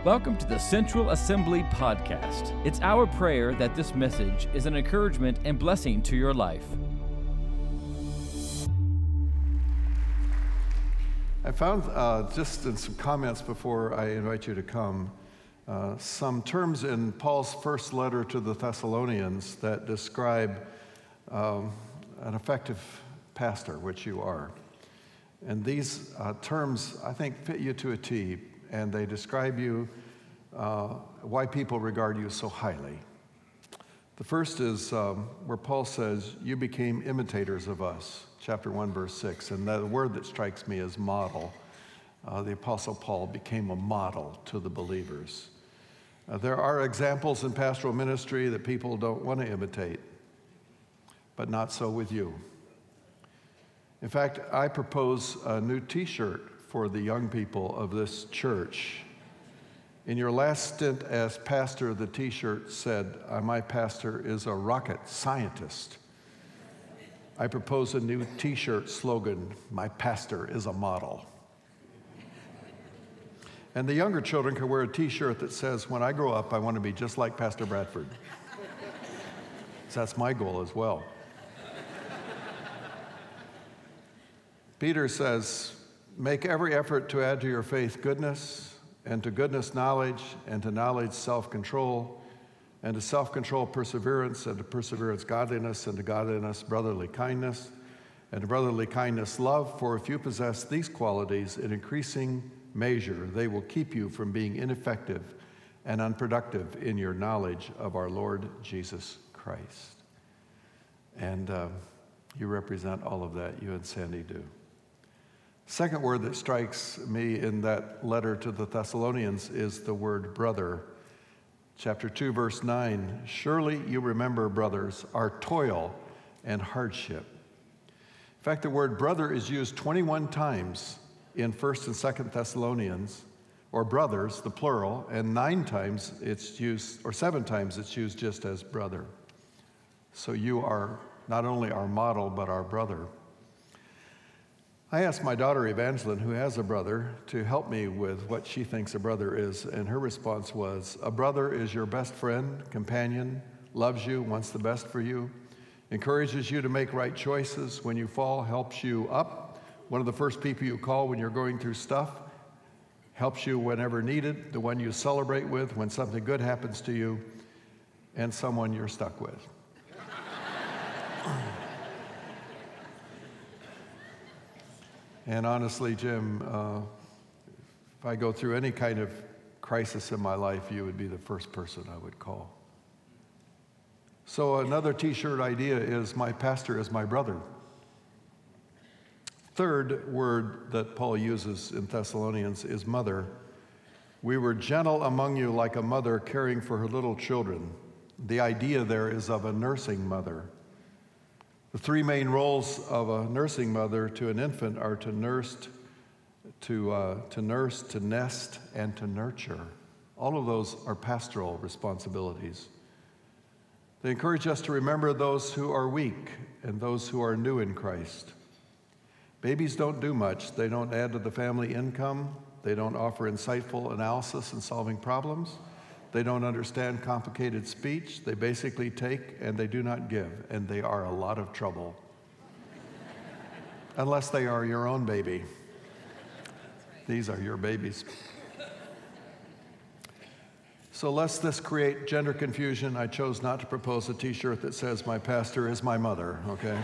Welcome to the Central Assembly Podcast. It's our prayer that this message is an encouragement and blessing to your life. I found just in some comments before I invite you to come, some terms in Paul's first letter to the Thessalonians that describe an effective pastor, which you are. And these terms, I think, fit you to a T, and they describe you, why people regard you so highly. The first is where Paul says, you became imitators of us, chapter 1, verse 6. And the word that strikes me is model. The Apostle Paul became a model to the believers. There are examples in pastoral ministry that people don't want to imitate, but not so with you. In fact, I propose a new t-shirt for the young people of this church. In your last stint as pastor, the t-shirt said, my pastor is a rocket scientist. I propose a new t-shirt slogan, my pastor is a model. And the younger children can wear a t-shirt that says, when I grow up, I want to be just like Pastor Bradford. So that's my goal as well. Peter says, make every effort to add to your faith goodness, and to goodness knowledge, and to knowledge self-control, and to self-control perseverance, and to perseverance godliness, and to godliness brotherly kindness, and to brotherly kindness love. For if you possess these qualities in increasing measure, they will keep you from being ineffective and unproductive in your knowledge of our Lord Jesus Christ. And you represent all of that, you and Sandy do. Second word that strikes me in that letter to the Thessalonians is the word brother. Chapter 2, verse 9, surely you remember, brothers, our toil and hardship. In fact, the word brother is used 21 times in 1st and 2nd Thessalonians, or brothers, the plural, and 7 times it's used just as brother. So you are not only our model, but our brother. I asked my daughter Evangeline, who has a brother, to help me with what she thinks a brother is, and her response was, a brother is your best friend, companion, loves you, wants the best for you, encourages you to make right choices when you fall, helps you up, one of the first people you call when you're going through stuff, helps you whenever needed, the one you celebrate with when something good happens to you, and someone you're stuck with. And honestly, Jim, if I go through any kind of crisis in my life, you would be the first person I would call. So another t-shirt idea is my pastor is my brother. Third word that Paul uses in Thessalonians is mother. We were gentle among you like a mother caring for her little children. The idea there is of a nursing mother. The three main roles of a nursing mother to an infant are to nurse, to nest, and to nurture. All of those are pastoral responsibilities. They encourage us to remember those who are weak and those who are new in Christ. Babies don't do much. They don't add to the family income. They don't offer insightful analysis in solving problems. They don't understand complicated speech. They basically take and they do not give, and they are a lot of trouble. Unless they are your own baby. These are your babies. So lest this create gender confusion, I chose not to propose a t-shirt that says my pastor is my mother, okay?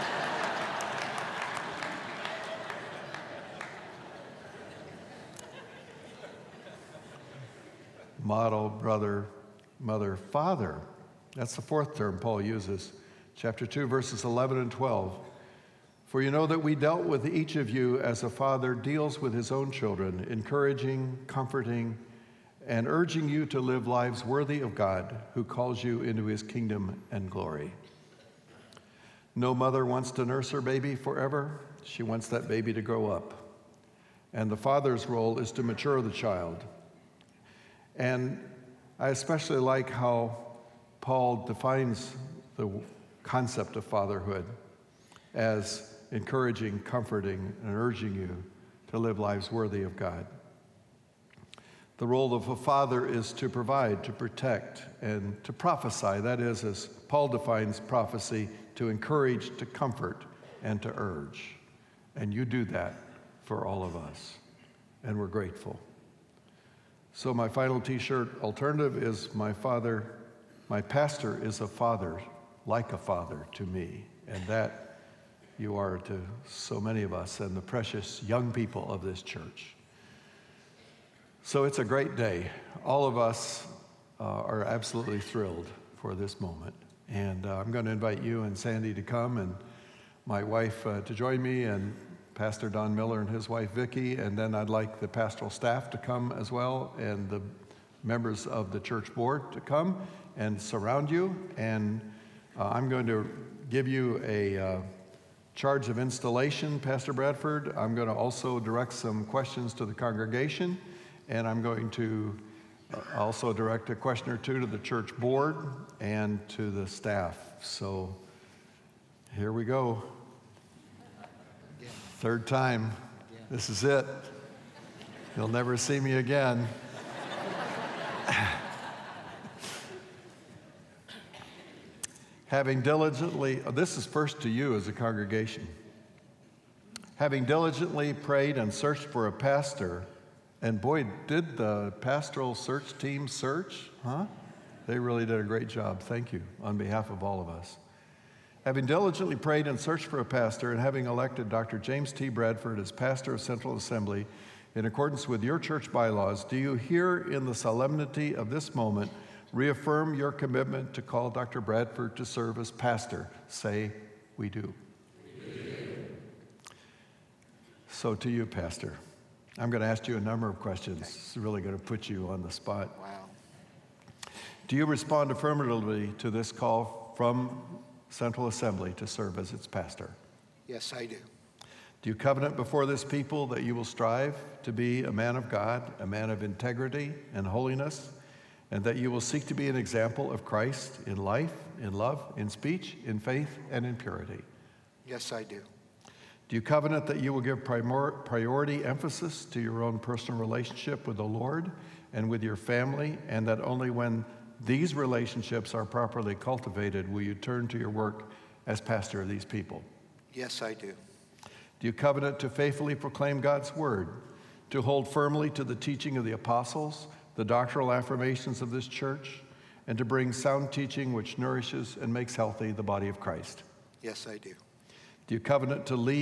Model, brother, mother, father. That's the fourth term Paul uses. Chapter 2, verses 11 and 12. For you know that we dealt with each of you as a father deals with his own children, encouraging, comforting, and urging you to live lives worthy of God, who calls you into his kingdom and glory. No mother wants to nurse her baby forever. She wants that baby to grow up. And the father's role is to mature the child. And I especially like how Paul defines the concept of fatherhood as encouraging, comforting, and urging you to live lives worthy of God. The role of a father is to provide, to protect, and to prophesy. That is, as Paul defines prophecy, to encourage, to comfort, and to urge. And you do that for all of us, and we're grateful. So my final t-shirt alternative is my pastor is a father, like a father to me, and that you are to so many of us and the precious young people of this church. So it's a great day. All of us are absolutely thrilled for this moment. And I'm going to invite you and Sandy to come, and my wife to join me, and Pastor Don Miller and his wife Vicki, and then I'd like the pastoral staff to come as well, and the members of the church board to come and surround you. And I'm going to give you a charge of installation, Pastor Bradford. I'm going to also direct some questions to the congregation, and I'm going to also direct a question or two to the church board and to the staff. So here we go. Third time. This is it. You'll never see me again. Having diligently, this is first to you as a congregation. Having diligently prayed and searched for a pastor, and boy, did the pastoral search team search, huh? They really did a great job. Thank you on behalf of all of us. Having diligently prayed and searched for a pastor, and having elected Dr. James T. Bradford as pastor of Central Assembly in accordance with your church bylaws, do you here in the solemnity of this moment reaffirm your commitment to call Dr. Bradford to serve as pastor? Say, we do. We do. So to you, Pastor, I'm going to ask you a number of questions. It's really going to put you on the spot. Wow. Do you respond affirmatively to this call from Central Assembly to serve as its pastor? Yes, I do. Do you covenant before this people that you will strive to be a man of God, a man of integrity and holiness, and that you will seek to be an example of Christ in life, in love, in speech, in faith, and in purity? Yes, I do. Do you covenant that you will give priority emphasis to your own personal relationship with the Lord and with your family, and that only when these relationships are properly cultivated will you turn to your work as pastor of these people? Yes, I do. Do you covenant to faithfully proclaim God's word, to hold firmly to the teaching of the apostles, the doctrinal affirmations of this church, and to bring sound teaching which nourishes and makes healthy the body of Christ? Yes, I do. Do you covenant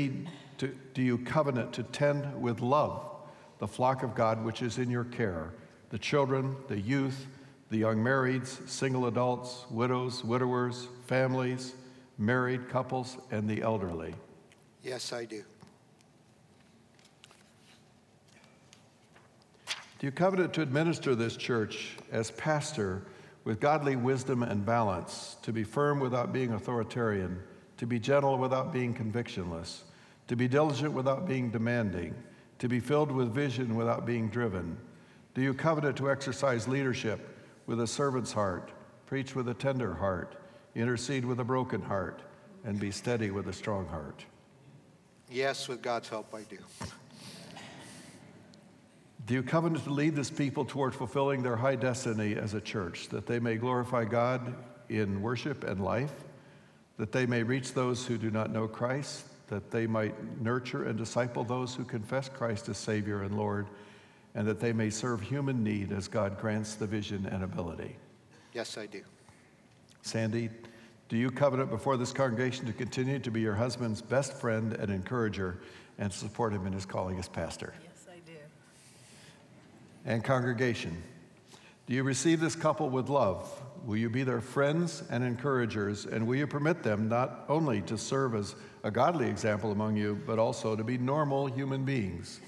to tend with love the flock of God which is in your care, the children, the youth, the young marrieds, single adults, widows, widowers, families, married couples, and the elderly? Yes, I do. Do you covenant to administer this church as pastor with godly wisdom and balance, to be firm without being authoritarian, to be gentle without being convictionless, to be diligent without being demanding, to be filled with vision without being driven? Do you covenant to exercise leadership with a servant's heart, preach with a tender heart, intercede with a broken heart, and be steady with a strong heart? Yes, with God's help, I do. Do you covenant to lead this people toward fulfilling their high destiny as a church, that they may glorify God in worship and life, that they may reach those who do not know Christ, that they might nurture and disciple those who confess Christ as Savior and Lord, and that they may serve human need as God grants the vision and ability? Yes, I do. Sandy, do you covenant before this congregation to continue to be your husband's best friend and encourager and support him in his calling as pastor? Yes, I do. And congregation, do you receive this couple with love? Will you be their friends and encouragers, and will you permit them not only to serve as a godly example among you, but also to be normal human beings?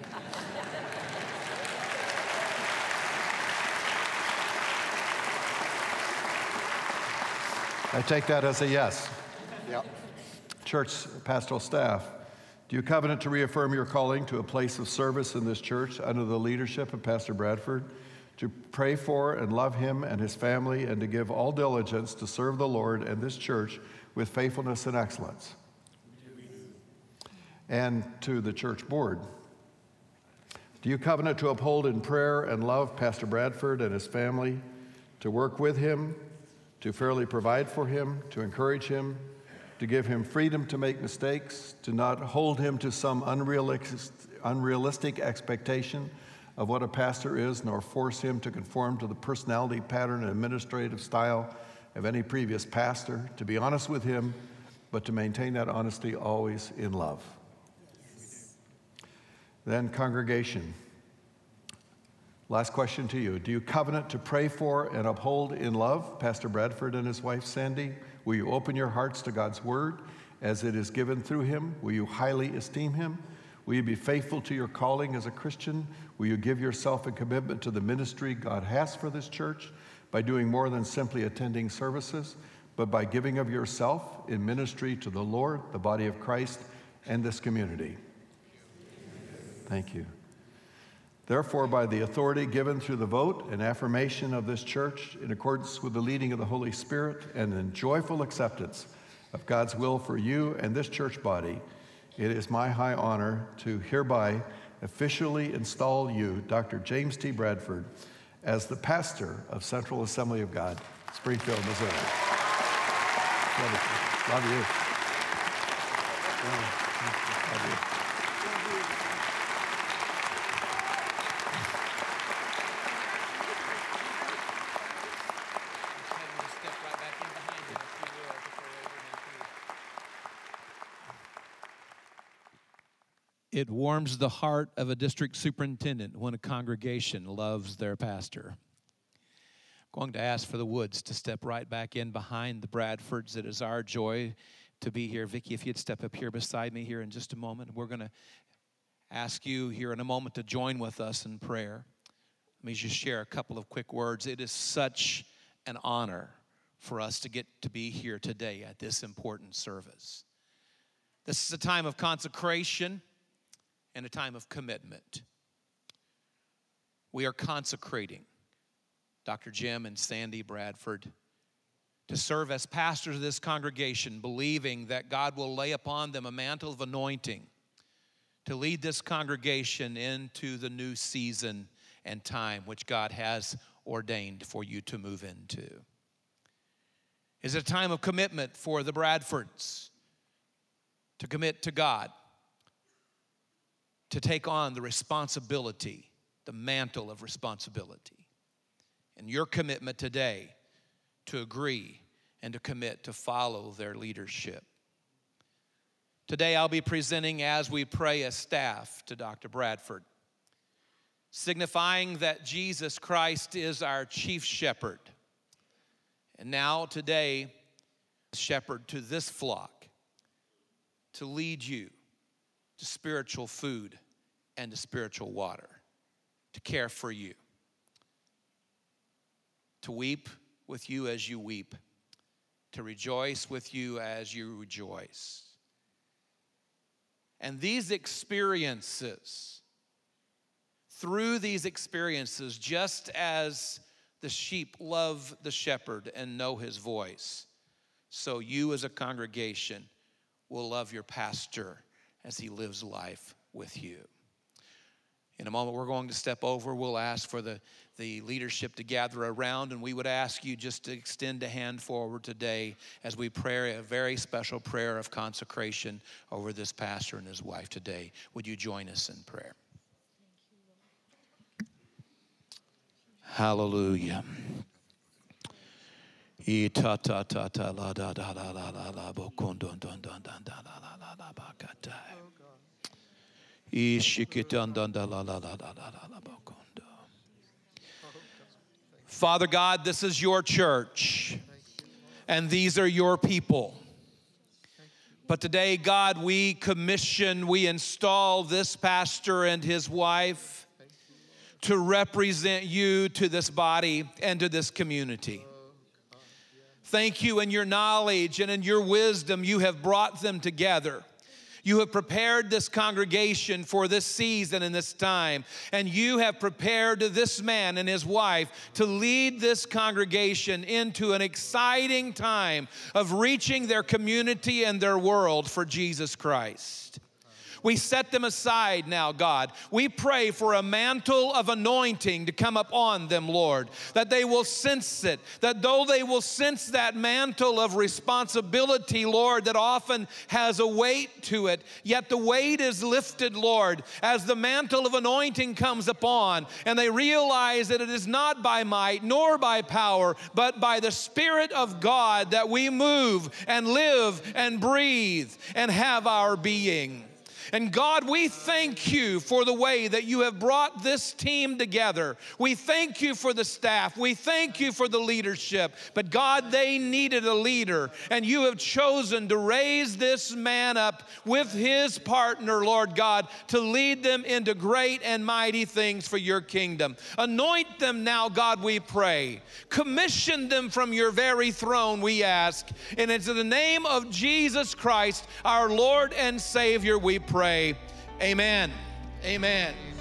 I take that as a yes. Yep. Church pastoral staff, do you covenant to reaffirm your calling to a place of service in this church under the leadership of Pastor Bradford, to pray for and love him and his family, and to give all diligence to serve the Lord and this church with faithfulness and excellence? And to the church board, Do you covenant to uphold in prayer and love Pastor Bradford and his family, to work with him, to fairly provide for him, to encourage him, to give him freedom to make mistakes, to not hold him to some unrealistic expectation of what a pastor is, nor force him to conform to the personality pattern and administrative style of any previous pastor, to be honest with him, but to maintain that honesty always in love. Yes. Then congregation. Last question to you. Do you covenant to pray for and uphold in love Pastor Bradford and his wife Sandy? Will you open your hearts to God's word as it is given through him? Will you highly esteem him? Will you be faithful to your calling as a Christian? Will you give yourself a commitment to the ministry God has for this church by doing more than simply attending services, but by giving of yourself in ministry to the Lord, the body of Christ, and this community? Thank you. Therefore, by the authority given through the vote and affirmation of this church, in accordance with the leading of the Holy Spirit and in joyful acceptance of God's will for you and this church body, it is my high honor to hereby officially install you, Dr. James T. Bradford, as the pastor of Central Assembly of God, Springfield, Missouri. Love you. Love you. It warms the heart of a district superintendent when a congregation loves their pastor. I'm going to ask for the Woods to step right back in behind the Bradfords. It is our joy to be here. Vicki, if you'd step up here beside me here in just a moment. We're going to ask you here in a moment to join with us in prayer. Let me just share a couple of quick words. It is such an honor for us to get to be here today at this important service. This is a time of consecration and a time of commitment. We are consecrating Dr. Jim and Sandy Bradford to serve as pastors of this congregation, believing that God will lay upon them a mantle of anointing to lead this congregation into the new season and time which God has ordained for you to move into. It's a time of commitment for the Bradfords to commit to God, to take on the responsibility, the mantle of responsibility. And your commitment today to agree and to commit to follow their leadership. Today I'll be presenting as we pray a staff to Dr. Bradford, signifying that Jesus Christ is our chief shepherd. And now today, shepherd to this flock, to lead you to spiritual food and to spiritual water, to care for you, to weep with you as you weep, to rejoice with you as you rejoice. And these experiences, through these experiences, just as the sheep love the shepherd and know his voice, so you as a congregation will love your pastor as he lives life with you. In a moment, we're going to step over. We'll ask for the leadership to gather around, and we would ask you just to extend a hand forward today as we pray a very special prayer of consecration over this pastor and his wife today. Would you join us in prayer? Hallelujah. Father God, this is your church, and these are your people. But today, God, we install this pastor and his wife to represent you to this body and to this community. Thank you in your knowledge and in your wisdom, you have brought them together. You have prepared this congregation for this season and this time. And you have prepared this man and his wife to lead this congregation into an exciting time of reaching their community and their world for Jesus Christ. We set them aside now, God. We pray for a mantle of anointing to come upon them, Lord, that they will sense it, that though they will sense that mantle of responsibility, Lord, that often has a weight to it, yet the weight is lifted, Lord, as the mantle of anointing comes upon, and they realize that it is not by might nor by power, but by the Spirit of God that we move and live and breathe and have our being. And God, we thank you for the way that you have brought this team together. We thank you for the staff. We thank you for the leadership. But God, they needed a leader, and you have chosen to raise this man up with his partner, Lord God, to lead them into great and mighty things for your kingdom. Anoint them now, God, we pray. Commission them from your very throne, we ask. And it's in the name of Jesus Christ, our Lord and Savior, we pray. Amen. Amen.